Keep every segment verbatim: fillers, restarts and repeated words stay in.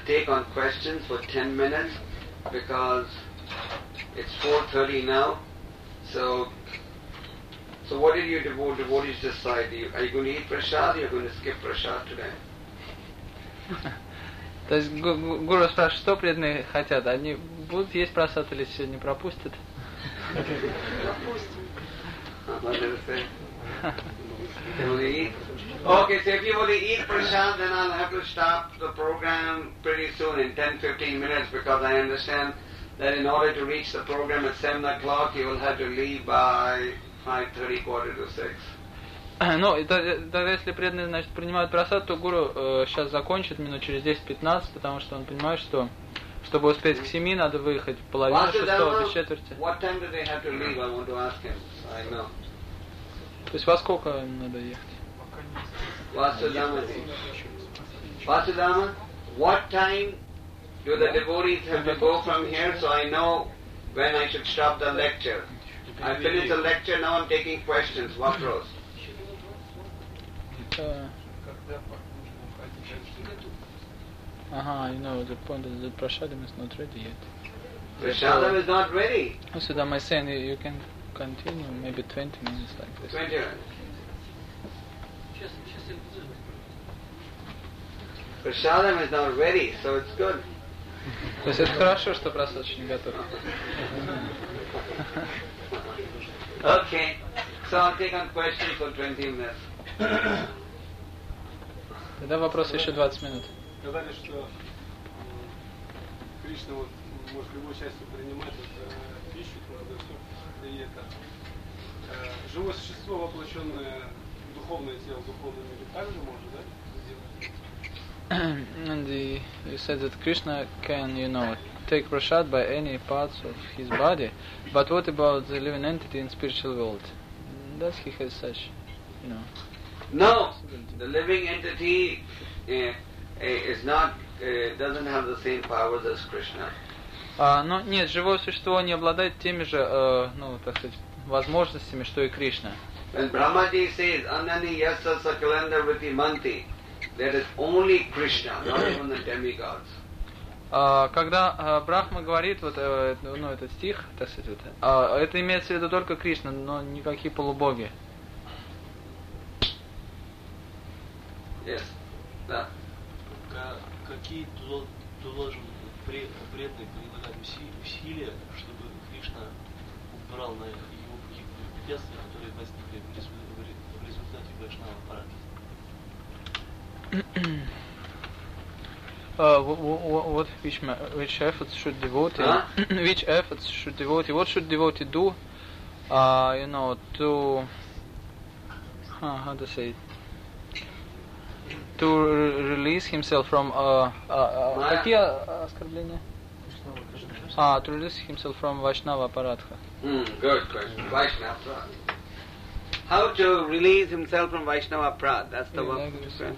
take on questions for ten minutes because it's four thirty now. So, so what did you devote, devotees decide? Are you, are you going to eat prasad or are you going to skip prasad today? То есть гуру спрашивает, что преданные хотят? Они будут есть прасад или сегодня пропустят? Пропустим. What did it say? You want to eat? Okay, so if you want to eat prasad, then I'll have to stop the program pretty soon in ten to fifteen minutes because I understand that in order to reach the program at seven o'clock, you will have to leave by five thirty, quarter to six. Ну, тогда если преданные, значит, принимают прасад, то гуру э, сейчас закончит минут через десять-пятнадцать, потому что он понимает, что чтобы успеть к семи, надо выехать в половину шестого, до четверти. What time do they have to leave? I want to ask him. I know. То есть во сколько им надо ехать? Vasudama. Vasudama, what time do the devotees have to go from here so I know when I should stop the lecture? I finished the lecture, now I'm taking questions. What rose? Uh, uh-huh, you know, the point is that Prasadam is not ready yet. Prasadam is not ready. So then I saying you can continue maybe twenty minutes like this. twenty minutes. Prasadam is not ready, so it's good. То есть это хорошо, что прасад еще не готов. Okay, so I'll take on questions for twenty minutes. Тогда вопрос еще двадцать минут. Сказали, что Кришна вот, может любой частью принимать это, пищу, надо все, и это э, живое существо, воплощенное в духовное тело, в духовном мире, также может, да, сделать? And the, you said that Krishna can, you know, take prasad by any parts of his body, but what about the living entity in spiritual world? Does he have such, you know? No, the living entity uh, is not, uh, doesn't have the same powers as Krishna. А, но нет, живое существо не обладает теми же, э, ну, так сказать, возможностями, что и Кришна. When Brahmaji says, Anani yasa sakalanda vriti manti, that is only Krishna, not even the demigods. А, когда а, Брахма говорит, вот, э, ну, этот стих, так сказать, вот, а, это имеется в виду только Кришна, но никакие полубоги. Yes. Да. Какие должен преданный прилагать усилия, чтобы Кришна убрал на его препятствия, которые возникли в результате вайшнава аппарата? Uh, what which which efforts should devotee huh? which efforts should devotee what should devotee do? Uh, you know, to uh, how to say it? To re- release himself from uh, uh, uh, какие оскорбления? Ah, to release himself from Vaishnava Aparadha. Mm, good question. Vaishnava Aparadha. How to release himself from Vaishnava Aparadha? That's the one.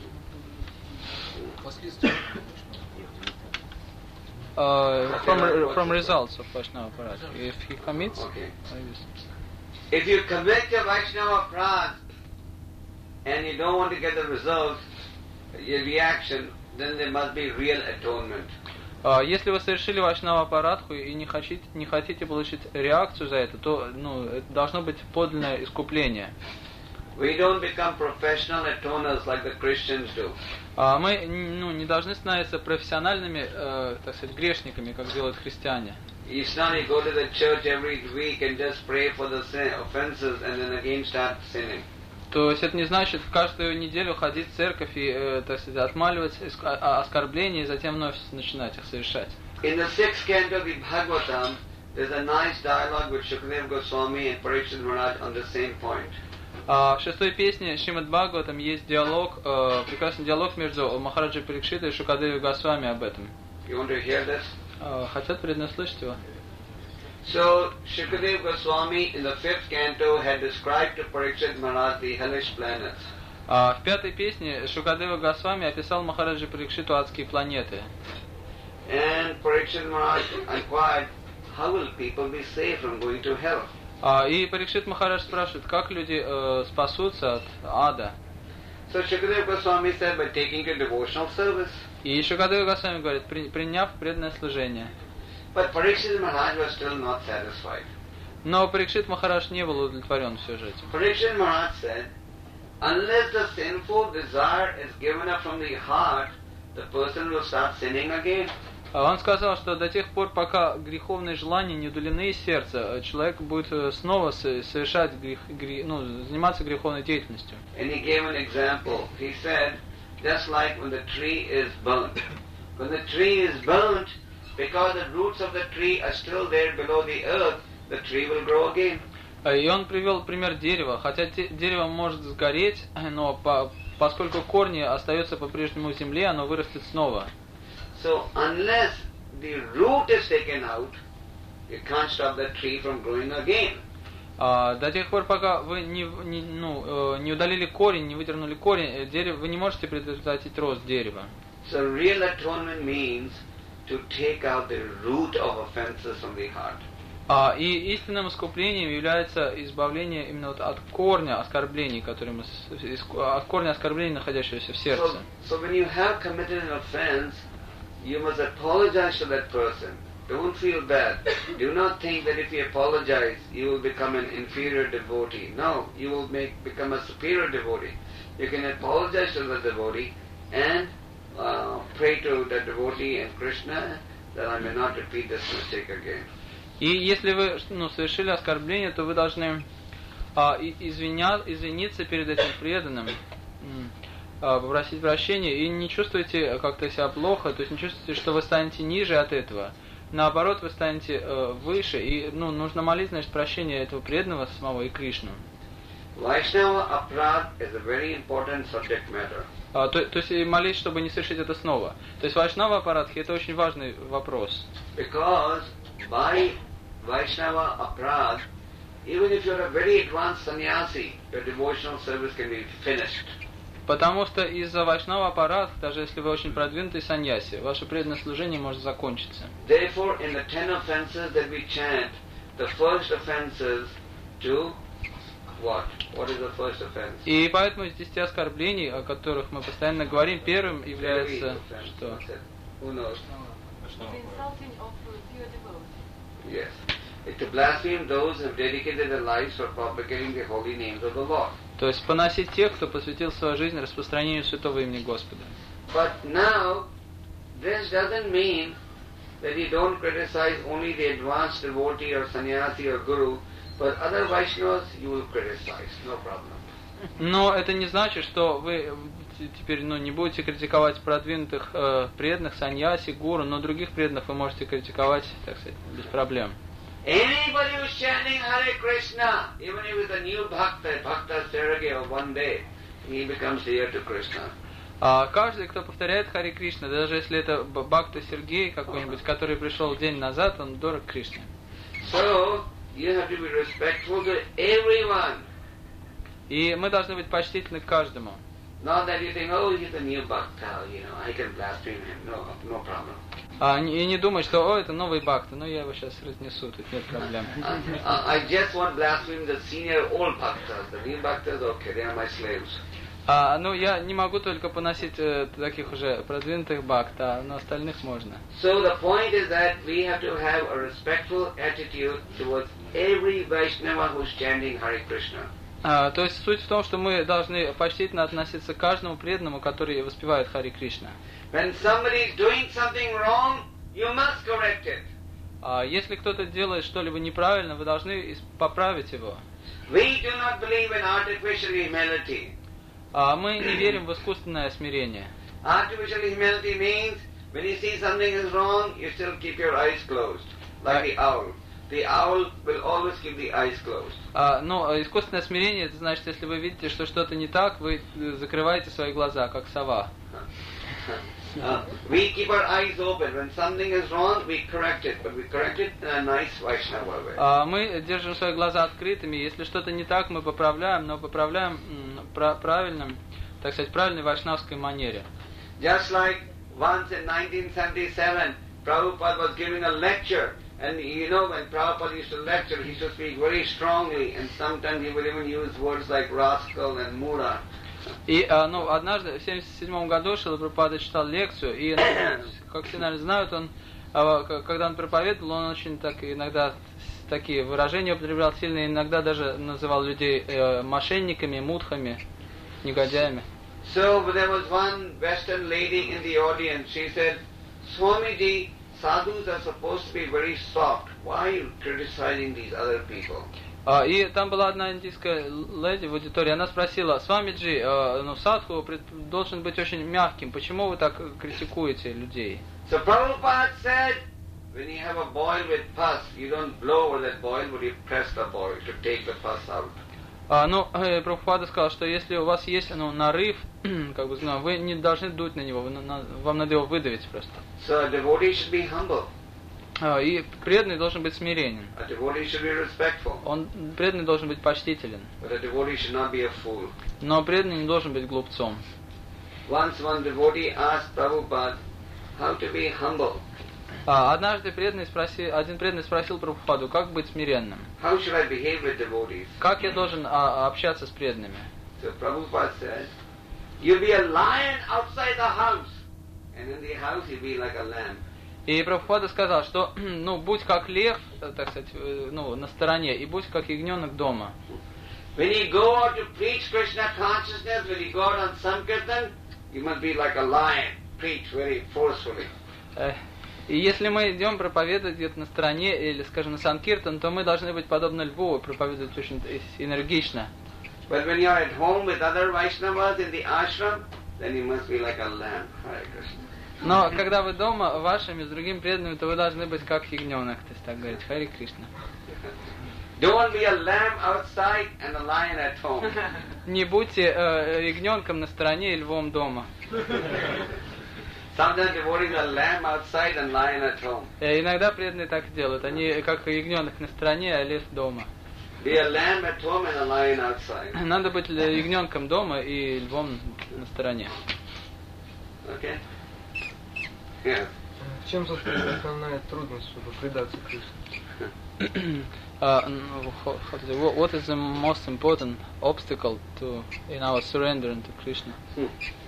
Uh, from from results of Vaishnava Aparadha. If he commits, okay. Like this. If you commit a Vaishnava Aparadha and you don't want to get the result, your reaction, then there must be real atonement. Uh, если вы совершили Вайшнава Апарадху и не хотите, не хотите получить реакцию за это, то ну, это должно быть подлинное искупление. We don't become professional atoners like the Christians do. Uh, мы ну, не должны становиться профессиональными, uh, так сказать, грешниками, как делают христиане. It's not you go to the church every week and just pray for the sin, offenses and then again start sinning. То есть это не значит каждую неделю ходить в церковь и, э, так сказать, отмаливать оскорбления и затем вновь начинать их совершать. In the sixth canto of the Bhagavatam, there's a nice dialogue with Shukadeva Goswami and Parikshit Maharaj on the same point. А в шестой песне Шримад Бхагаватам есть диалог, э, прекрасный диалог между Махараджой Парикшитой и Шукадевой Госвами об этом. You want to hear this? Э, хотят преданно слышать его? So, Shukadeva Goswami in the fifth canto had described to Parikshit Maharaj the hellish planets. А в пятой песне Шукадева Госвами описал Махараджи Парикшиту адские планеты. And Parikshit Maharaj inquired, how will people be saved from going to hell? А, и Парикшит Махарадж спрашивает, как люди э, спасутся от ада. So Shukadeva Goswami said, by taking to devotional service. И еще Шукадева Госвами говорит, при, приняв преданное служение. But Parikshit Maharaj was still not satisfied. Но Парикшит Махарадж не был удовлетворен все же этим. Parikshit Maharaj said, unless the sinful desire is given up from the heart, the person will start sinning again. Он сказал, что до тех пор, пока греховные желания не удалены из сердца, человек будет снова совершать грех, грех, ну, заниматься греховной деятельностью. And he gave an example. He said, just like when the tree is burnt. When the tree is burnt, because the roots of the tree are still there below the earth, the tree will grow again. И он привел пример дерева. Хотя дерево может сгореть, но по, поскольку корни остаются по-прежнему в земле, оно вырастет снова. So unless the root is taken out, you can't stop the tree from growing again. А, до тех пор, пока вы не, не, ну, не удалили корень, не выдернули корень, дерево, вы не можете предотвратить рост дерева. So real atonement means to take out the root of offenses from the heart. А, и истинным искуплением является избавление именно вот от корня оскорблений, которые мы, от корня оскорблений, находящегося в сердце. So, so when you have committed an offense, you must apologize to that person. Don't feel bad. Do not think that if you apologize, you will become an inferior devotee. No, you will make become a superior devotee. You can apologize to the devotee and uh, pray to the devotee and Krishna that I may not repeat this mistake again. И если вы ну, совершили оскорбление, то вы должны а, извиня, извиниться перед этим преданным, а, попросить прощения, и не чувствуйте как-то себя плохо, то есть не чувствуйте, что вы станете ниже от этого. Наоборот, вы станете э, выше, и ну, нужно молить, значит, прощения этого преданного самого и Кришну. Vaishnava aparadha is a very important subject matter. А, то, то есть и молить, чтобы не совершить это снова. То есть Вайшнава апарадхи — это очень важный вопрос. Because by Vaishnava aparadha, even if you're a very advanced sannyasi, your devotional service can be finished. Потому что из-за Вайшнава аппарат, даже если вы очень продвинутый саньяси, ваше преданное служение может закончиться. Therefore, in the ten offenses that we chant, the first offense is to what? What is the first offense? И поэтому из десяти оскорблений, о которых мы постоянно говорим, первым является что? Who knows? The insulting of pure devotees. Yes. It's to blaspheme those who have dedicated their lives for propagating the holy names of the Lord. То есть поносить тех, кто посвятил свою жизнь распространению святого имени Господа. But now, this doesn't mean that you don't criticize only the advanced devotee or sannyasi or guru, but other Vaishnavas you will criticize, no problem. Но это не значит, что вы теперь ну, не будете критиковать продвинутых э, преданных, саньяси, гуру, но других преданных вы можете критиковать, так сказать, без проблем. Anybody who's chanting Hare Krishna, even if it's a new bhakta, bhakta Serage of one day, he becomes dear to Krishna. А каждый, кто повторяет Харе Кришна, даже если это Бхакта Сергей какой-нибудь, который пришел день назад, он дорог Кришне. So, you have to be respectful to everyone. И мы должны быть почтительны к каждому. Not that you think, oh, he's a new bhakta, you know, I can blaspheme him. No, no problem. А, и не думать, что, о, это новый бхакта, ну я его сейчас разнесу, тут нет проблем. Uh, I just want to blaspheme the senior old bhaktas. The new bhaktas, okay, they are my slaves. А, ну я не могу только поносить э, таких уже продвинутых бхакта, но остальных можно. So the point is that we have to have a respectful attitude towards every Vaishnava who's chanting Hare Krishna. А, то есть суть в том, что мы должны почтительно относиться к каждому преданному, который воспевает Харе Кришна. When somebody is doing something wrong, you must correct it. А, если кто-то делает что-либо неправильно, вы должны поправить его. We do not believe in artificial humility. А мы не верим в искусственное смирение. Artificial humility means when you see something is wrong, you still keep your eyes closed, like the owl. The owl will always keep the eyes closed. А, но искусственное смирение, это значит, если вы видите, что что-то не так, вы закрываете свои глаза, как сова. Uh, we keep our eyes open. When something is wrong, we correct it, but we correct it in a nice Vaishnava way. А мы держим свои глаза открытыми. Если что-то не так, мы поправляем, но поправляем м, пра- правильным, так сказать, правильной вайшнавской манере. Just like once in nineteen seventy-seven, Prabhupada was giving a lecture, and you know when Prabhupada used to lecture, he used to speak very strongly, and sometimes he would even use words like rascal and mura. И, а, ну, однажды, в семьдесят седьмом году Шрила Прабхупада читал лекцию, и, как все, наверное, знают, он, а, когда он проповедовал, он очень так иногда такие выражения употреблял сильные, иногда даже называл людей э, мошенниками, мудхами, негодяями. So there was one Western lady in the audience. She said, Swamiji, sadhus are supposed to be very soft. Why are you criticizing these other people? Uh, и там была одна индийская леди в аудитории, она спросила, Свамиджи, uh, ну садху должен быть очень мягким, почему вы так критикуете людей? So Prabhupada said, when you have a boil with pus, you don't blow over that boil, but you press the boil to take the pus out. Uh, ну, э, Прабхупада сказал, что если у вас есть ну, нарыв, как бы, ну, вы не должны дуть на него, вы, на, вам надо его выдавить просто. So a devotee should be humble. Uh, и преданный должен быть смиренен. A devotee should be respectful. Он, преданный должен быть почтителен. But a devotee should not be a fool. Но преданный не должен быть глупцом. Once one devotee asked Prabhupada how to be humble. Uh, однажды преданный спросил, один преданный спросил Прабхупаду, как быть смиренным? How should I behave with devotees? Как я должен а, общаться с преданными? So Prabhupada said, you'll be a lion outside the house, and in the house you'll be like a lamb. И Прабхупада сказал, что ну будь как лев, так сказать, ну на стороне, и будь как ягненок дома. When you go out to preach Krishna consciousness, when you go out on Sankirtan, you must be like a lion, preach very forcefully. И если мы идем проповедовать где-то на стороне, или, скажем, на Санкиртан, то мы должны быть подобны льву, проповедовать очень энергично. But when you are at home with other Vaishnavas in the ashram, then you must be like a lamb. Hare Krishna. Но когда вы дома вашими с другими преданными, то вы должны быть как ягненок, то есть так говорить, Харе Кришна. Don't be a lamb outside and a lion at home. Не будьте э, ягненком на стороне и львом дома. Sometimes devotees are lamb outside and lion at home. Иногда преданные так делают. Они как ягненок на стороне, а лев дома. Be a lamb at home and a lion outside. Надо быть ягненком дома и львом на стороне. Okay? Yes. В чем, собственно, основная трудность, чтобы предаться Кришне? Uh, what is the most important obstacle to in our surrender to Krishna? Hmm.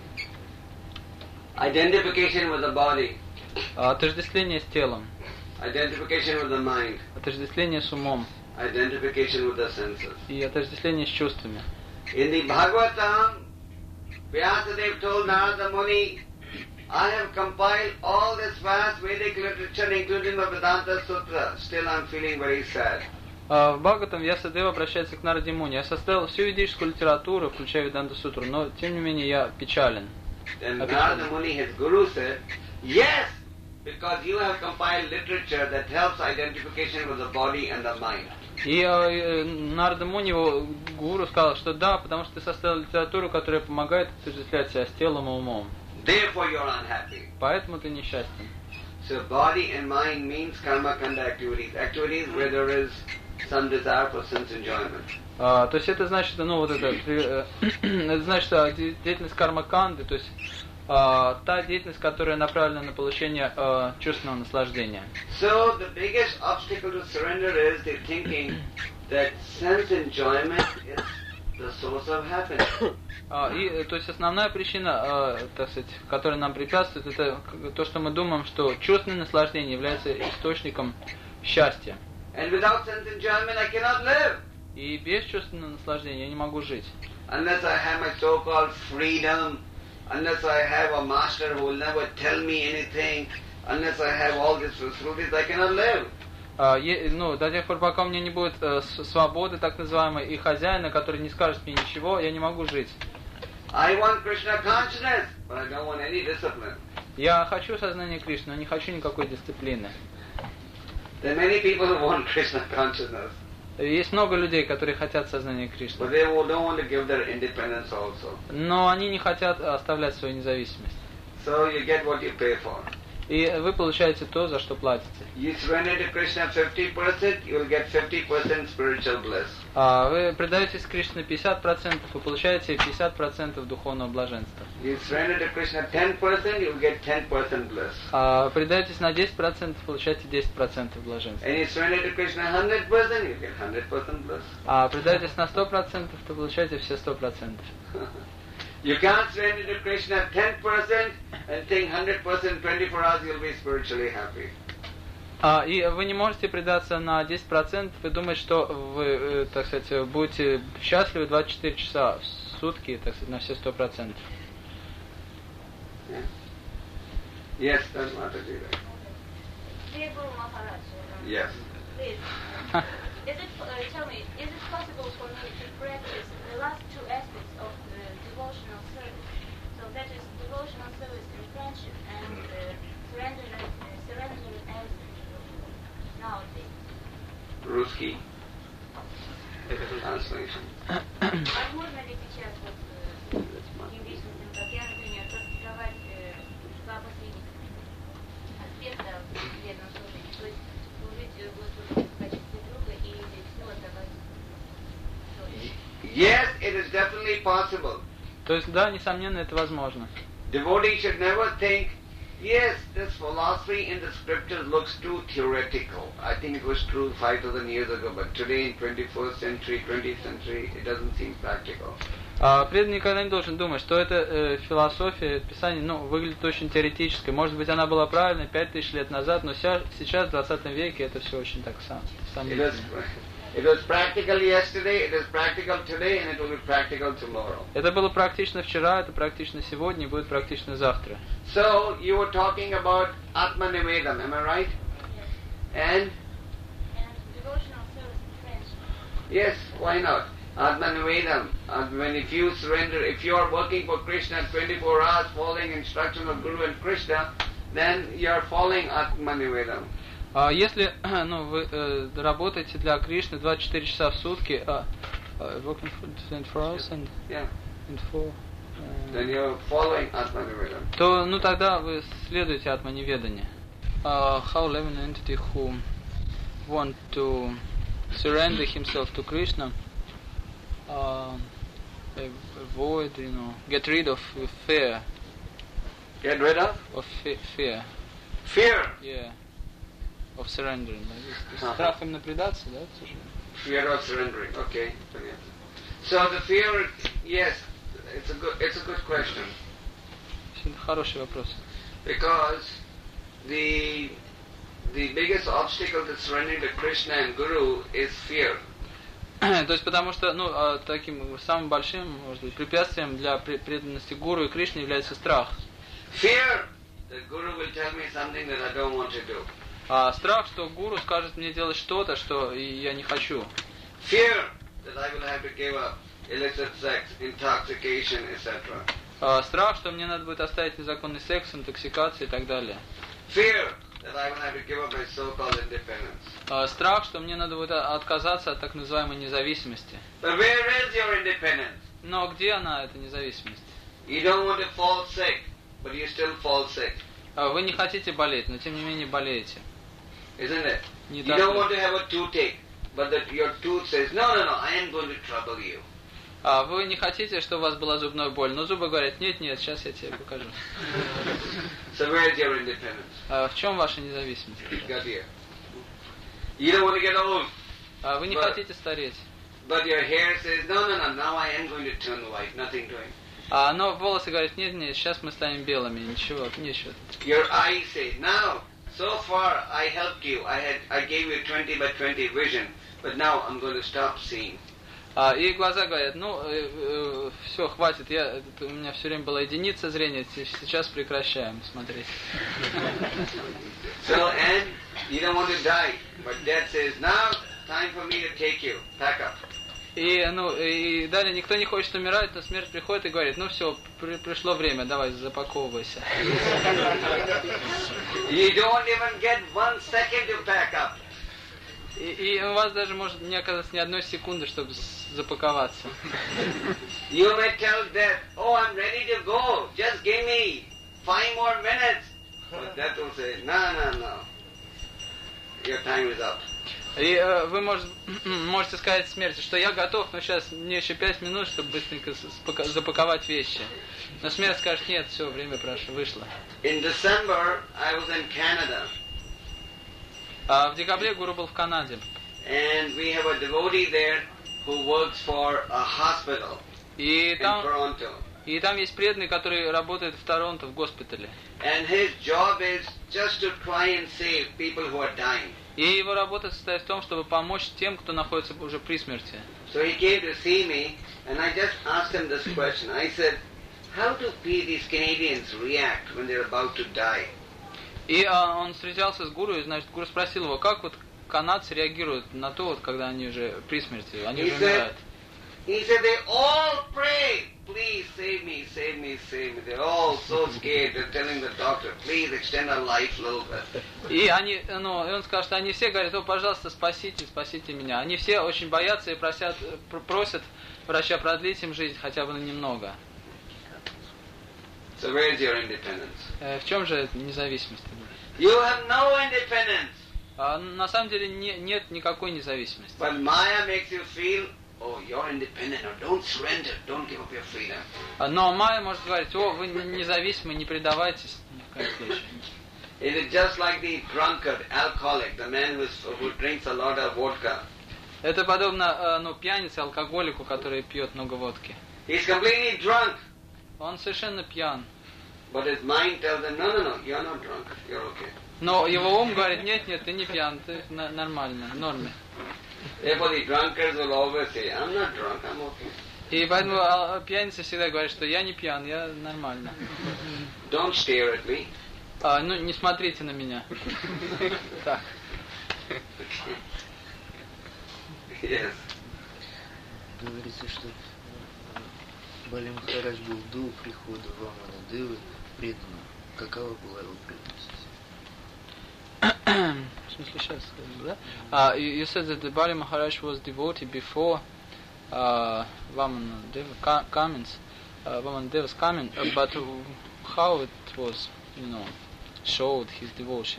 Identification with the body. Отождествление с телом. Identification with the mind. Отождествление с умом. Identification with the senses. И отождествление с чувствами. In the Bhagavatam, Vyasadeva told Narada Muni, I have compiled all this vast Vedic literature, including the Vedanta Sutra. Still I'm feeling very sad. В Бхагаватам Вьясадева обращается к Нараде Муни. Я составил всю ведическую литературу, включая Веданта Сутру, но тем не менее я печален. Then Narada Muni, his guru, said, yes, because you have compiled literature that helps identification with the body and the mind. И э, Нарада Муни, его гуру, сказал, что да, потому что ты составил литературу, которая помогает отождествлять себя с телом и умом. Therefore you are unhappy. Поэтому ты несчастен. So body and mind means karma kanda activities. Activities where there is some desire for sense enjoyment. Uh, то есть это значит, ну вот это, э, это значит деятельность карма-канды, то есть uh, та деятельность, которая направлена на получение uh, чувственного наслаждения. So the biggest obstacle to surrender is the thinking that sense enjoyment is the source of happiness. Uh, и то есть основная причина, uh, так сказать, которая нам препятствует, это то, что мы думаем, что чувственное наслаждение является источником счастья. And without sense enjoyment, I cannot live. И без чувственного наслаждения я не могу жить. Unless I have my so-called freedom, unless I have a master who will never tell me anything, unless I have all these facilities, I cannot live. Uh, е, ну, до тех пор, пока у меня не будет uh, свободы, так называемой, и хозяина, который не скажет мне ничего, я не могу жить. I want Krishna consciousness, but I don't want any discipline. Я хочу сознание Кришны, но не хочу никакой дисциплины. There are many people who want Krishna consciousness. Есть много людей, которые хотят сознания Кришны. But they don't want to give their independence also. Но они не хотят оставлять свою независимость. So you get what you pay for. И вы получаете то, за что платите. You surrender to Krishna fifty percent, you will get fifty percent spiritual bliss. А вы предаетесь Кришне пятьдесят процентов, вы получаете пятьдесят процентов духовного блаженства. You surrender to Krishna ten percent, you will get ten percent bliss. А предаетесь на десять процентов, получаете десять процентов блаженства. And you surrender to Krishna one hundred percent, you get one hundred percent bliss. А предаетесь на сто процентов, то получаете все сто процентов. You can't surrender to Krishna ten percent and think one hundred percent twenty-four hours you'll be spiritually happy. А, и вы не можете предаться на десять процентов и думать, что вы, э, так сказать, будете счастливы двадцать четыре часа в сутки, так сказать, на все сто процентов. Yes, that's what I do. Dear Guru Maharaj, Yes. please, is it, uh, tell me, is it possible for me to practice the last two aspects of the devotional service? So that is devotional service and friendship and uh, surrender, uh, surrender as nowadays. Ruski. Translation. Возможно ли сейчас вот э, таким личностям, как я, например, практиковать э, два последних аспекта в преданном служении, то есть служить э, Господу в качестве друга и все отдавать Господу? Yes, it is definitely possible. То есть, да, несомненно, это возможно. Devotee should never think, yes, this philosophy in the scriptures looks too theoretical. I think it was true five thousand years ago, but today in twenty-first century, twentieth century, it doesn't seem practical. А преданный никогда не должен думать, что эта э, философия, Писание, ну, выглядит очень теоретической. Может быть, она была правильной пять тысяч лет назад, но ся, сейчас, в двадцатом веке, это все очень так сам, сомнительно. It was practical yesterday, it is practical today, and it will be practical tomorrow. Это было практично вчера, это практично сегодня, и будет практично завтра. So, you were talking about Atma-nivedam, am I right? And? And devotional service and friendship. Yes, why not? Atma-nivedam. And when if you surrender, if you are working for Krishna twenty-four hours, following instruction of Guru and Krishna, then you are following Atma-nivedam. А если ну, вы э, работаете для Кришны двадцать четыре часа в сутки, uh, uh, working for twenty-four hours and, Yeah. and for, uh, Then you are following Atma-nivedam. то ну тогда вы следуете атманиведанию. Uh, how living entity who want to surrender himself to Krishna, uh, avoid, you know, get rid of fear. Get rid of? Of fe- fear. Fear. Yeah. Of surrendering. Uh-huh. Страх именно предаться, да, к сожалению? Fear of surrendering. Okay. So the fear, yes, it's a good, it's a good question. Это хороший вопрос. Because the the biggest obstacle to surrendering to Krishna and Guru is fear. То есть потому что, ну, таким самым большим, может быть, препятствием для преданности Гуру и Кришне является страх. Fear that Guru will tell me something that I don't want to do. А страх, что Гуру скажет мне делать что-то, что я не хочу. Fear that I will have to give up illicit sex, intoxication, et cetera. А страх, что мне надо будет оставить незаконный секс, интоксикацию и так далее. Fear that I will have to give up my so-called independence. А страх, что мне надо будет отказаться от так называемой независимости. But where is your independence? Но где она, эта независимость? You don't want to fall sick, but you still fall sick. Вы не хотите болеть, но тем не менее болеете. Isn't it? Не You так don't ли? want to have a toothache, but that your tooth says, no, no, no, I am going to trouble you. А вы не хотите, чтобы у вас была зубная боль, но зубы говорят, нет, нет, сейчас я тебе покажу. So where is your independence? А в чем ваша независимость? Got here. You don't want to get old, А вы не But- хотите стареть. but your hair says, no, no, no, now I am going to turn white, nothing doing. А но волосы говорят, нет, нет, сейчас мы станем белыми, ничего, ничего. Your eyes say, now, so far I helped you, I had, I gave you twenty by twenty vision, but now I'm going to stop seeing. А, и глаза говорят, ну, э, э, все, хватит, я, это, у меня все время была единица зрения, сейчас прекращаем смотреть. So, and you don't want to die, but death says, now, time for me to take you, pack up. И, ну, и далее никто не хочет умирать, но смерть приходит и говорит, ну все, при, пришло время, давай, запаковывайся. You don't even get one second to pack up. И, и у вас даже может не оказаться ни одной секунды, чтобы запаковаться. You may tell death, oh, I'm ready to go, just give me five more minutes. But death will say, no, no, no, your time is up. И э, вы может, можете сказать смерти, что я готов, но сейчас мне еще пять минут, чтобы быстренько спака- запаковать вещи. Но смерть скажет, нет, все, время прошло, вышло. In December, I was in Canada, А в декабре Гуру был в Канаде. and we have a devotee there who works for a hospital И in там, Toronto. И там есть преданный, который работает в Торонто в госпитале. And his job is just to try and save people who are dying. И его работа состоит в том, чтобы помочь тем, кто находится уже при смерти. So he came to see me, and I just asked him this question. I said, how do these Canadians react when they're about to die? И а, он встречался с гуру, и, значит, гуру спросил его, как вот канадцы реагируют на то, вот, когда они уже при смерти, они He уже said, умирают. he said, they all pray, please save me, save me, save me. They're all so scared. They're telling the doctor, please extend our life a little bit. И они, ну, и он сказал, что они все говорят, о, пожалуйста, спасите, спасите меня. Они все очень боятся и просят, просят врача продлить им жизнь хотя бы на немного. So where is your independence? Э, в чем же независимость? You have no independence. А, на самом деле не, нет никакой независимости. But Maya makes you feel, oh, you're independent, or don't surrender, don't give up your freedom. Но Майя может говорить, о, вы независимы, не предавайтесь ни в коем случае. It is just like the drunkard, alcoholic, the man who, is, who drinks a lot of vodka. Это подобно, ну, пьянице, алкоголику, который пьет много водки. He's completely drunk. Он совершенно пьян. But his mind tells him, no, no, no, you're not drunk, you're okay. Но его ум говорит, нет, нет, ты не пьян, ты на- нормально, в норме. Therefore the drunkards will always say, I'm not drunk, I'm okay. И поэтому а, пьяница всегда говорит, что я не пьян, я нормально. Don't stare at me. А, ну, не смотрите на меня. Так. Yes. Говорится, что Бали Махарадж был до прихода Вамана Девы преданным. Какова была его преданность? В смысле, сейчас скажу, да? Uh, you, you said that the Bali Maharaj was devotee before uh, Vamana Deva ca- comings, uh, Vamana Deva's coming, uh, but how it was, you know, showed his devotion?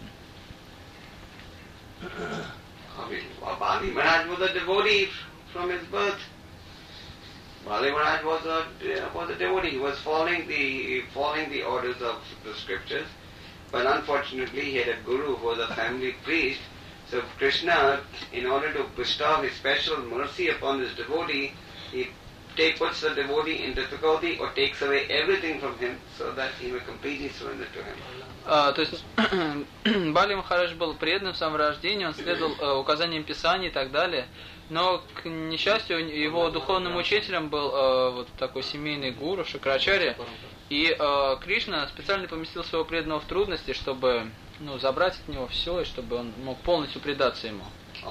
I mean, Bali Maharaj was a devotee from his birth. Bali Maharaj was a, was a devotee. He was following the, following the orders of the scriptures. But unfortunately, he had a guru who was a family priest. So Krishna, in order to bestow his special mercy upon his devotee, he take, puts the devotee in difficulty or takes away everything from him so that he may completely surrender to him. Uh, то есть Бали Махарадж был преданным в самом рождении, он следовал uh, указаниям Писаний и так далее. Но, к несчастью, его духовным учителем был uh, вот такой семейный гуру Шакрачарья. И э, Кришна специально поместил своего преданного в трудности, чтобы, ну, забрать от него все, и чтобы он мог полностью предаться ему.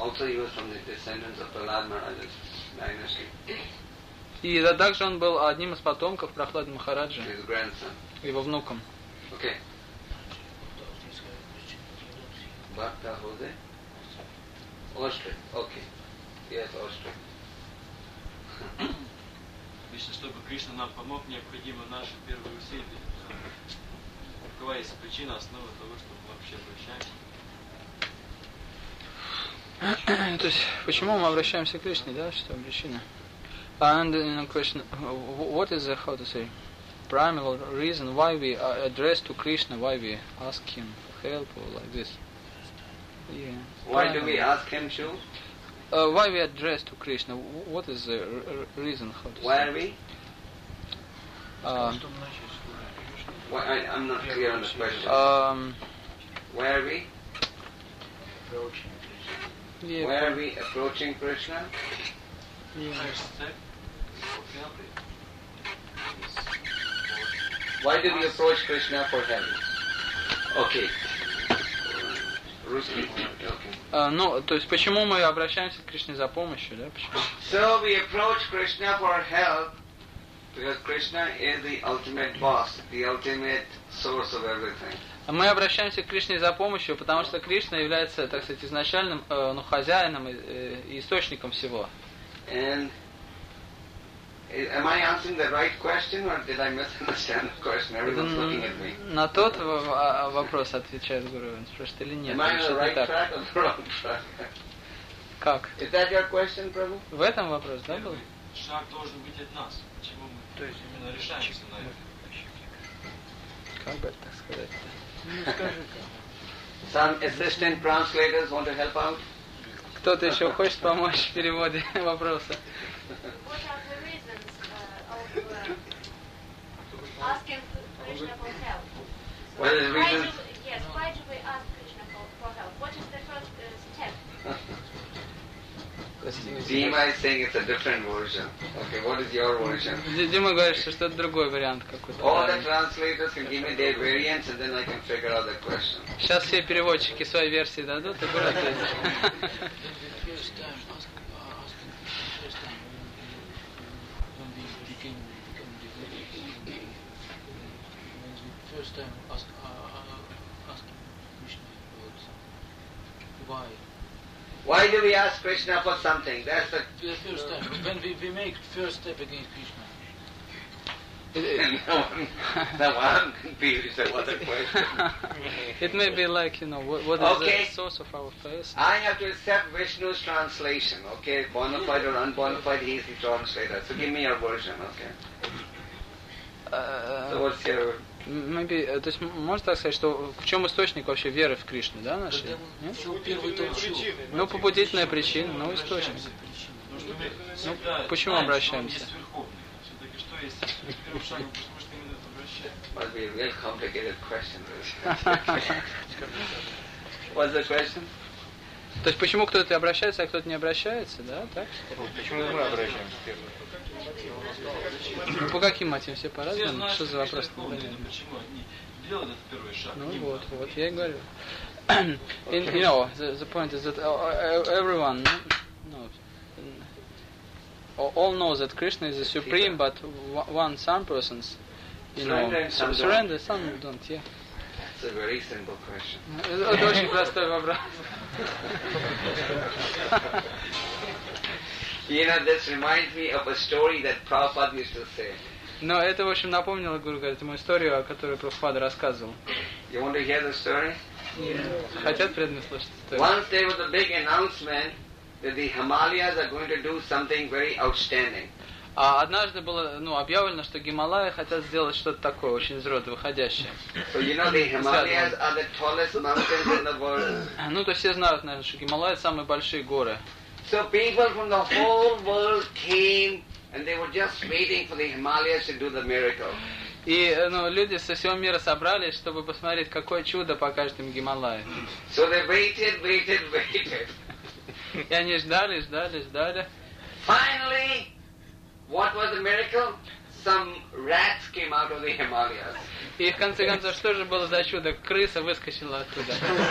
И да, также он был одним из потомков Прохлады Махараджа, его внуком. Okay. Bhakta Hode? Austria. Okay. Yes, Austria. Если чтобы Кришна нам помог, необходимо наши первые усилия. Какова есть причина, основа того, что мы вообще обращаемся? То есть, почему мы обращаемся к Кришне, да? Что причина? And the question, what is the, how to say, primal reason why we address to Krishna, why we ask him for help or like this? Yeah. Why do we ask him to? Uh, why we address to Krishna? What is the r- reason? How to why say? are we? Uh, why, I, I'm not clear on the question. Um, why are we? yeah, Why are we approaching Krishna? yeah. Why do we approach Krishna for help? Okay. Русский. Okay. Uh, ну, то есть, почему мы обращаемся к Кришне за помощью, да? Почему? So we approach Krishna for help because Krishna is the ultimate boss, the ultimate source of everything. Мы обращаемся к Кришне за помощью, потому что Кришна является, так сказать, изначальным, э, ну, хозяином и, э, и источником всего. And am I answering the right question or did I misunderstand the question? Everyone's looking at me. На тот в- вопрос отвечает Гуру, он спрашивает или нет. Am I или on the что-то не right так. track or the wrong track? Как? Is that your question, Prabhu? В этом вопрос, да, был? Шаг должен быть от нас. Почему мы то есть именно решаемся на это? Как бы это так сказать? Ну, скажи Some assistant translators want to help out? Кто-то еще хочет помочь в переводе вопроса? What are the reasons uh, of uh, What is the Why do reason? we, yes, why do we ask Krishna for, for help? What is the first uh, step? Dima is saying it's a different version. Okay, what is your version? Дима говорит, что это другой вариант какой-то. All the translators can give me their variants and then I can figure out the question. Сейчас все переводчики свои версии дадут и будут ответить. First time ask, uh, asking, first time when we became, became devotees, when we first time ask, uh, uh, asking Krishna about why. Why do we ask Krishna for something? That's the... The first time, when we, we make first step against Krishna. no, one, no, I'm confused about the question. It may be like, you know, what, what is Okay. the source of our faith? I have to accept Vishnu's translation, okay? Bona fide or unbona fide, he's the translator. So give me your version, okay? So what's your... Maybe, то есть можно так сказать, что в чем источник вообще веры в Кришну, да, нашей? Нет? Ну, побудительная причина, но источник. Ну, почему обращаемся? Все-таки что есть первым шагом, потому что именно это обращение. Must be a real complicated question. What's the question? То есть почему кто-то обращается, а кто-то не обращается, да? Так? Почему мы обращаемся первым? Ну, по каким мотивам? Все Все по-разному? знают, Что за вопрос? верховный, но почему они делают этот первый шаг? Ну Им вот, надо. вот, я и говорю. In, you know, the, the point is that uh, everyone, no, all know that Krishna is the supreme, but one, some persons, you know, Surrender and some don't. surrender, some don't, yeah. It's a very simple question. Это очень простой вопрос. You know, this reminds me of a story that Prabhupada used to say. Но это, в общем, напомнило, Гуру говорит, ему историю, о которой Прабхупада рассказывал. You want to hear the story? Хотят преданные слушать историю? Once there was a big announcement that the Himalayas are going to do something very outstanding. А однажды было, ну, объявлено, что Гималаи хотят сделать что-то такое, очень из рода выходящее. So you know the Himalayas are the tallest mountains in the world. Ну, то все знают, наверное, что Гималаи это самые большие горы. So people from the whole world came and they were just waiting for the Himalayas to do the miracle. И, ну, люди со всего мира собрались, чтобы посмотреть, какое чудо покажет им Гималаи. So they waited, waited, waited. И они ждали, ждали, ждали. Finally, what was the miracle? Some rats came out of the Himalayas. И в конце концов, что же было за чудо? Крыса выскочила оттуда.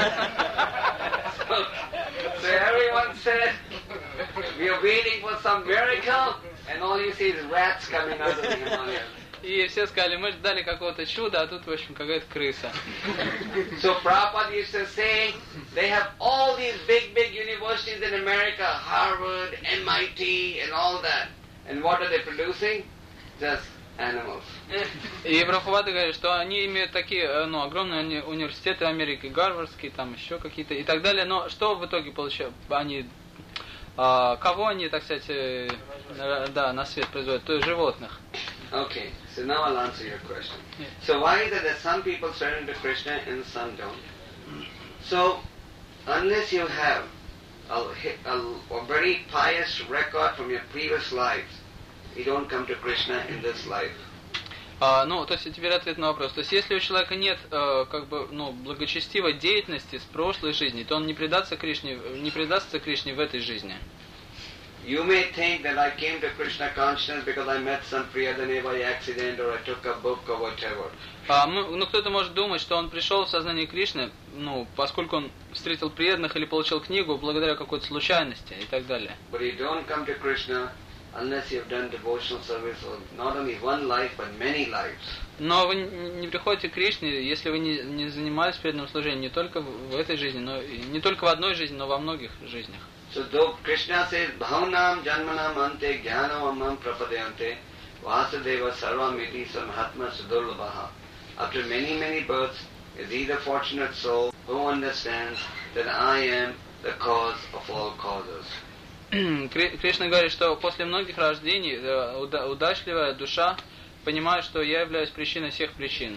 So, so everyone said, we are waiting for some miracle, and all you see is rats coming out of the Himalayas. И все сказали, мы ждали какого-то чуда, а тут, в общем, какая-то крыса. So Prabhupada used to say, they have all these big, big universities in America, Harvard, M I T, and all that. And what are they producing? Just animals. И Прабхупада говорит, что они имеют такие, ну, огромные уни- университеты Америки, Гарвардские, там еще какие-то и так далее, но что в итоге получают? Они, а, кого они, так сказать, э, да, на свет производят? То есть животных. Okay, so now I'll answer your question. So why is it that some people surrender to Krishna and some don't? So, unless you have a, a, a very pious record from your previous lives, you don't come to Krishna in this life. А, ну, то есть теперь ответ на вопрос. То есть если у человека нет, э, как бы, ну, благочестивой деятельности с прошлой жизни, то он не предастся Кришне, не предастся Кришне в этой жизни. You may think that I came to Krishna consciousness because I met some Priyadane by accident or I took a book or whatever. А, ну, кто-то может думать, что он пришел в сознание Кришны, ну, поскольку он встретил преданных или получил книгу благодаря какой-то случайности и так далее. But you don't come to Krishna unless you have done devotional service for not only one life but many lives. Но вы не приходите к Кришне, если вы не, не занимались преданным служением не только в, в этой жизни, но и не только в одной жизни, но во многих жизнях. So though Krishna says, Bhavanam Janmanam Ante Jnanam Amam Prapadayante Vasudeva Sarvamiti Samhatma Sudurlabhaha. After many, many births is he the fortunate soul who understands that I am the cause of all causes. Кришна говорит, что после многих рождений уда- удачливая душа понимает, что я являюсь причиной всех причин.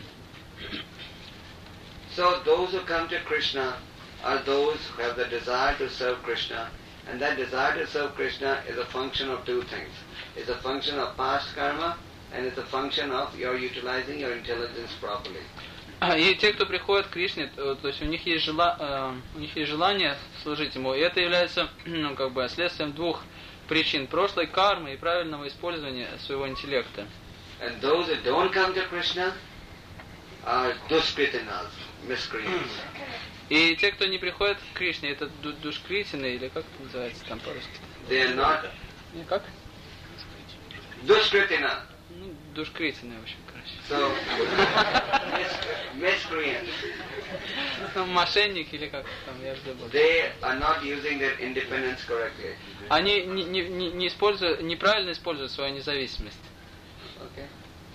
So those who come to Krishna are those who have the desire to serve Krishna, and that desire to serve Krishna is a function of two things. It's a function of past karma, and it's a function of your utilizing your intelligence properly. И те, кто приходит к Кришне, то, то есть у них есть жела, э, у них есть желание служить ему, и это является, ну, как бы, следствием двух причин: прошлой кармы и правильного использования своего интеллекта. And those that don't come to Krishna are dushkritinas, miscreants. И те, кто не приходит к Кришне, это ду- душкритины, или как это называется там по-русски? They are not Не как? dushkritina. Ну, душкритины, в общем, короче. So, miscreants. Ну, мошенник или как там, я же забыл. They are not using their independence correctly. Они не, не, не, не используют, неправильно используют свою независимость. Okay.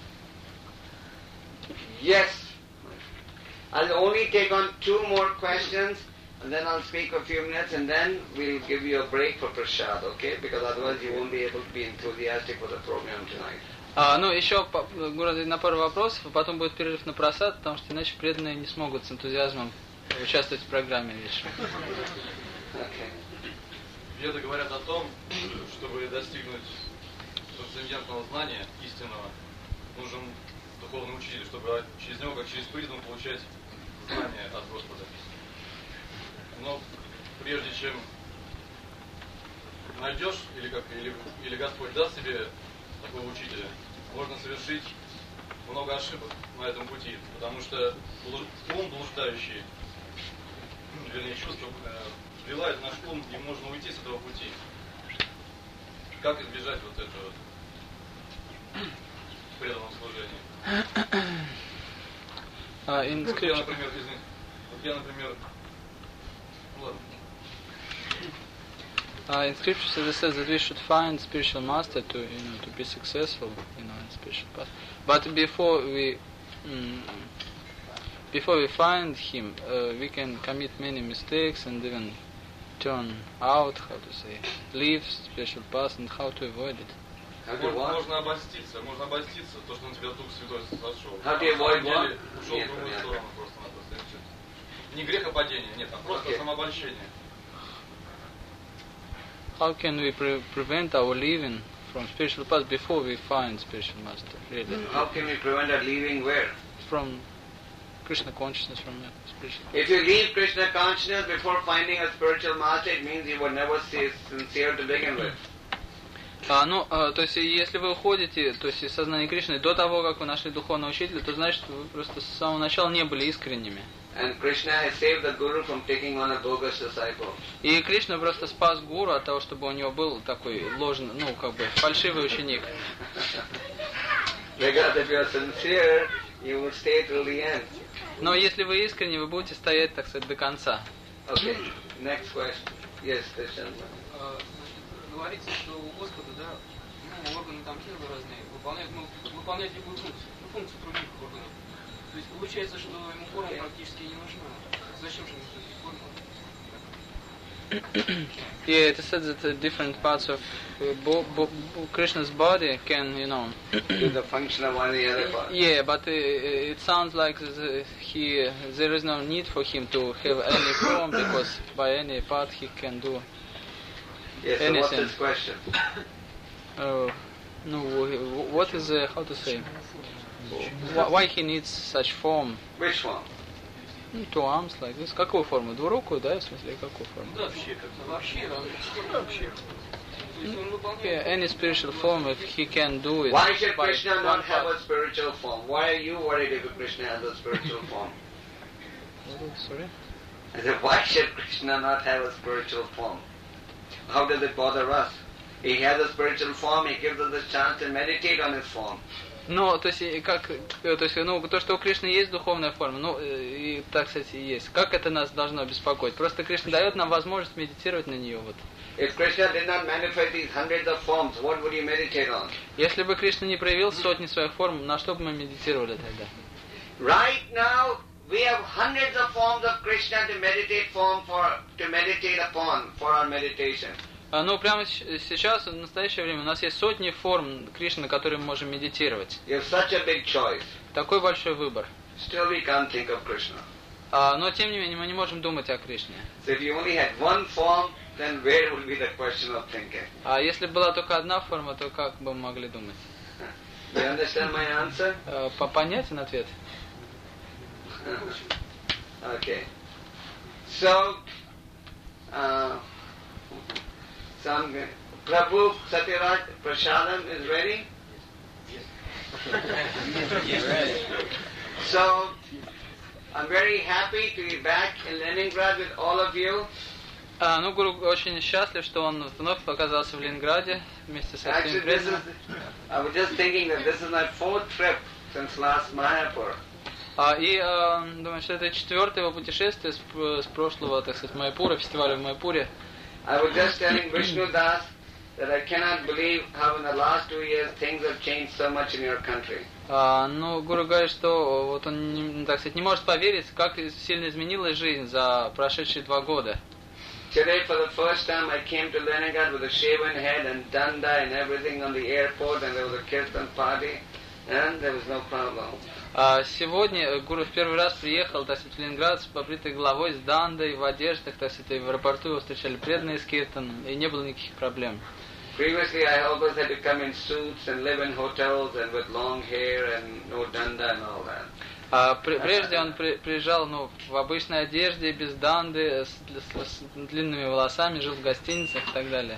Yes. I'll only take on two more questions, and then I'll speak for a few minutes, and then we'll give you a break for prasad, okay? Because otherwise you won't be able to be enthusiastic for the program tonight. А, ну, еще по, на пару вопросов, а потом будет перерыв на просад, потому что иначе преданные не смогут с энтузиазмом участвовать в программе вечером. Okay. Веды говорят о том, чтобы достигнуть трансцендентного знания истинного, нужен духовный учитель, чтобы через него, как через призму, получать знания от Господа. Но прежде чем найдешь, или, как, или, или Господь даст себе такого учителя, можно совершить много ошибок на этом пути, потому что ум блуждающий, вернее, чувство вливает наш ум, и можно уйти с этого пути. Как избежать вот этого преданного служения? Uh, in Вот я, например, извините, вот я, например, ну ладно. Uh, in scriptures it says that we should find spiritual master to, you know, to be successful, you know, in spiritual path. But before we, mm, before we find him, uh, we can commit many mistakes and even turn out, how to say, leave spiritual path, and how to avoid it. How to Можно, what? можно обольститься, можно обольститься, то, что на тебя Дух Святой сошел. How to avoid what? Деле ушел Нет, в другую нет. сторону просто-напросто. Не грехопадение, нет, а просто Okay. самообольщение. How can we pre- prevent our leaving from spiritual path before we find spiritual master, really? How can we prevent our leaving where? From Krishna consciousness, from the spiritual. If you leave Krishna consciousness before finding a spiritual master, it means you were never si- sincere to begin with. А, ну, а, то есть, если вы уходите, то есть, из сознания Кришны до того, как вы нашли духовного учителя, то значит, вы просто с самого начала не были искренними. And Krishna has saved the Guru from taking on a bogus disciple. И Кришна просто спас гуру от того, чтобы у него был такой ложный, ну, как бы, фальшивый ученик. Because if you are sincere, you will stay till the end. Но если вы искренне, вы будете стоять, так сказать, до конца. Okay, next question. Yes, Krishna. А, значит, говорится, что у Господа, да, ну, органы там тела разные, выполняют, ну, выполняют любую функцию, ну, функцию других органов. То есть получается, что ему форма практически не нужна. Зачем же ему форма? Yeah, it is said that uh, different parts of uh, bo- bo- Krishna's body can, you know. Do the function of one or the other part. Yeah, but uh, it sounds like the, he there is no need for him to have any form because by any part he can do. Yes, so what's Anything. his question? Uh, no, what is uh, how to say? Why, why he needs such form? Which form? Ну, two arms like this. Какую форму? Двурукую, да, в смысле, какую форму? Да, вообще, как-то вообще, да, вообще. То есть он выполняет... Yeah, any spiritual form, if he can do it. Why should by Krishna one not have part. a spiritual form? Why are you worried if Krishna has a spiritual form? Sorry? I said, why should Krishna not have a spiritual form? How does it bother us? He has a spiritual form, he gives us the chance to meditate on his form. Ну, то есть, и как, то есть, ну, то, что у Кришны есть духовная форма, ну, и так, кстати, и есть. Как это нас должно беспокоить? Просто Кришна дает нам возможность медитировать на нее, вот. If Krishna did not manifest these hundreds of forms, what would you meditate on? Если бы Кришна не проявил сотни своих форм, на что бы мы медитировали тогда? Right now, we have hundreds of forms of Krishna to meditate form for to meditate upon for our meditation. А, ну, прямо с- сейчас, в настоящее время, у нас есть сотни форм Кришны, на которые мы можем медитировать. You have such a big choice. Такой большой выбор. Still we can't think of Krishna. А, но, тем не менее, мы не можем думать о Кришне. So if you only had one form, then where would be the question of thinking? А если была только одна форма, то как бы мы могли думать? You understand my answer? А, по- понятен ответ? Okay. So, uh, some Prabhu Satyaraj Prasadam is ready? Yes, ready. So, I'm very happy to be back in Leningrad with all of you. А, ну, Гуру очень счастлив, что он вновь оказался в Ленинграде вместе со Actually, своим this is, преданным. I was just thinking that this is my fourth trip since last Mayapur. А, и а, думаю, что это четвертое его путешествие с, с прошлого, так сказать, Майпура, фестиваля в Майпуре. I was just telling Vishnu Das that I cannot believe how in the last two years things have changed so much in your country. А, ну, Гуру говорит, что вот он, не, так сказать, не может поверить, как сильно изменилась жизнь за прошедшие два года. Today, for the first time, I came to Leningrad with a shaven head and danda and everything on the airport, and there was a kirtan party, and there was no problem. А сегодня Гуру в первый раз приехал, так сказать, в Ленинград с побритой головой, с дандой, в одеждах, так сказать, и в аэропорту его встречали преданные с киртаном, и не было никаких проблем. Previously, I always had to come in suits and live in hotels and with long hair and no danda and all that. А при, прежде он при, приезжал, ну, в обычной одежде, без данды, с, с, с длинными волосами, жил в гостиницах и так далее.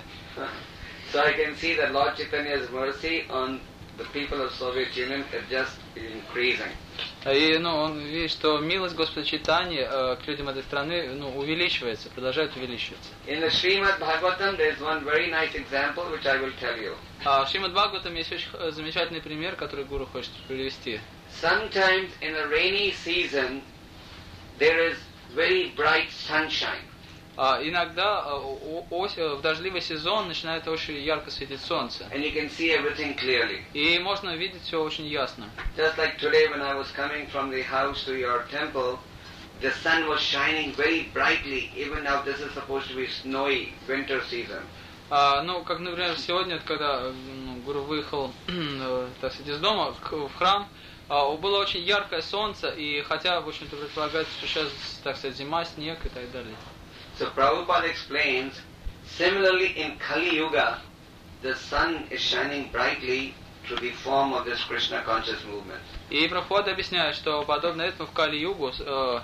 So I can see that Lord Chaitanya's mercy on the people of Soviet Union is just increasing. И, ну, он видит, что милость Господа Чайтаньи э, к людям этой страны, ну, увеличивается, продолжает увеличиваться. In the Srimad Bhagavatam, there is one very nice example which I will tell you. А в Шримад Бхагаватам есть очень замечательный пример, который Гуру хочет привести. Sometimes in a rainy season, there is very bright sunshine. А иногда о, о, в дождливый сезон начинает очень ярко светить солнце. And you can see everything clearly. И можно видеть все очень ясно. Just like today when I was coming from the house to your temple, the sun was shining very brightly, even now this is supposed to be snowy winter season. А, ну, как, например, сегодня, когда ну, Гуру выехал так сказать, из дома в храм, а, было очень яркое солнце, и хотя, в общем-то, предполагается, что сейчас, так сказать, зима, снег и так далее. So Prabhupada explains, similarly in Kali Yuga, the sun is shining brightly through the form of this Krishna conscious movement. И Прабхупада объясняет, что подобно этому в Кали-югу, э,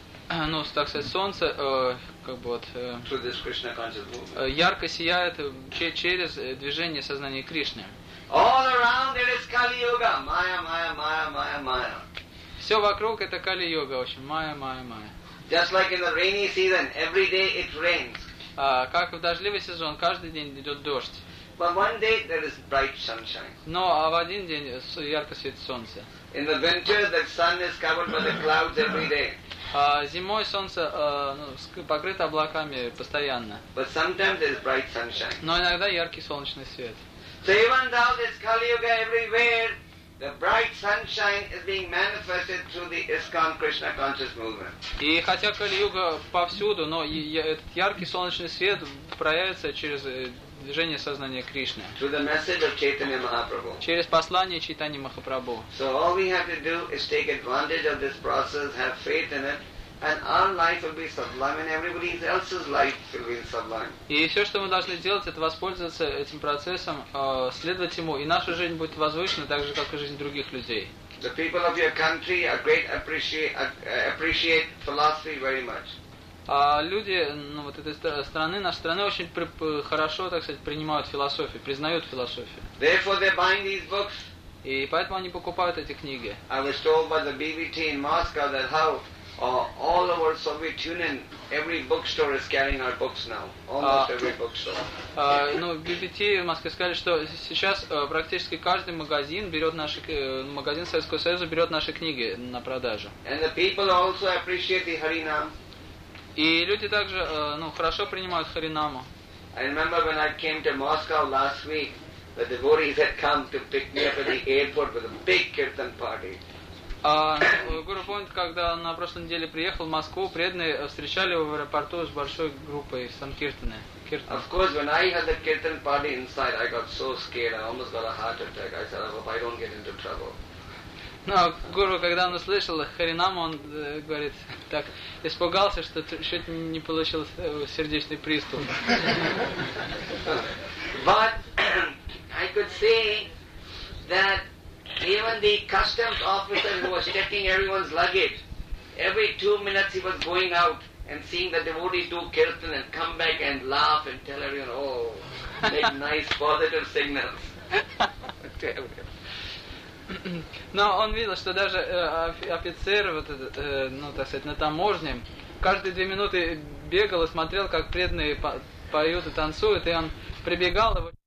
ну, так сказать, солнце, э, как бы вот, э, through this Krishna conscious movement. ярко сияет че- через движение сознания Кришны. All around there is Kali Yuga, Maya, Maya, Maya, Maya, Maya. Все вокруг это Кали-юга, в общем, Майя, Майя, Майя. Just like in the rainy season, every day it rains. А, как в дождливый сезон, каждый день идет дождь. But one day there is bright sunshine. Но а в один день ярко светит солнце. In the winter, the sun is covered by the clouds every day. А зимой солнце э, ну, покрыто облаками постоянно. But sometimes there is bright sunshine. Но иногда яркий солнечный свет. So even though there's Kali Yuga everywhere, the bright sunshine is being manifested through the ISKCON Krishna conscious movement. И хотя Кали-юга повсюду, но и, и этот яркий солнечный свет проявится через движение сознания Кришны. Through the message of Chaitanya Mahaprabhu. Через послание Чайтаньи Махапрабху. So all we have to do is take advantage of this process, have faith in it, and our life will be sublime and everybody else's life will be sublime. И все, что мы должны делать, это воспользоваться этим процессом, э, следовать ему, и наша жизнь будет возвышена, так же, как и жизнь других людей. The people of your country are great appreciate uh, appreciate philosophy very much. А люди, ну, вот этой страны, нашей страны очень при, хорошо, так сказать, принимают философию, признают философию. Therefore they're buying these books. И поэтому они покупают эти книги. I was told by the B B T in Moscow that how uh, all over Soviet Union, every bookstore is carrying our books now. Almost Uh, every bookstore. Uh, ну, в Би Би Ти в Москве сказали, что сейчас uh, практически каждый магазин берет наши, uh, магазин Советского Союза берет наши книги на продажу. And the people also appreciate the Harinam. И люди также, uh, ну, хорошо принимают Харинаму. I remember when I came to Moscow last week, the devotees had come to pick me up at the airport with a big kirtan party. А Гуру помнит, когда на прошлой неделе приехал в Москву, преданные встречали его в аэропорту с большой группой Санкиртаны. Of course, when I had the kirtan party inside, I got so scared, I almost got a heart attack. I said, I hope I don't get into trouble. Но Гуру, когда он услышал Харинаму, он э, говорит, так испугался, что чуть не получил сердечный приступ. But I could say that even the customs officer who was checking everyone's luggage, every two minutes he was going out and seeing the devotees do kirtan and come back and laugh and tell everyone, oh, make nice positive signals. Но он видел, что даже э, офицер, вот, э, ну, так сказать, на таможне, каждые две минуты бегал и смотрел, как преданные по- поют и танцуют, и он прибегал, его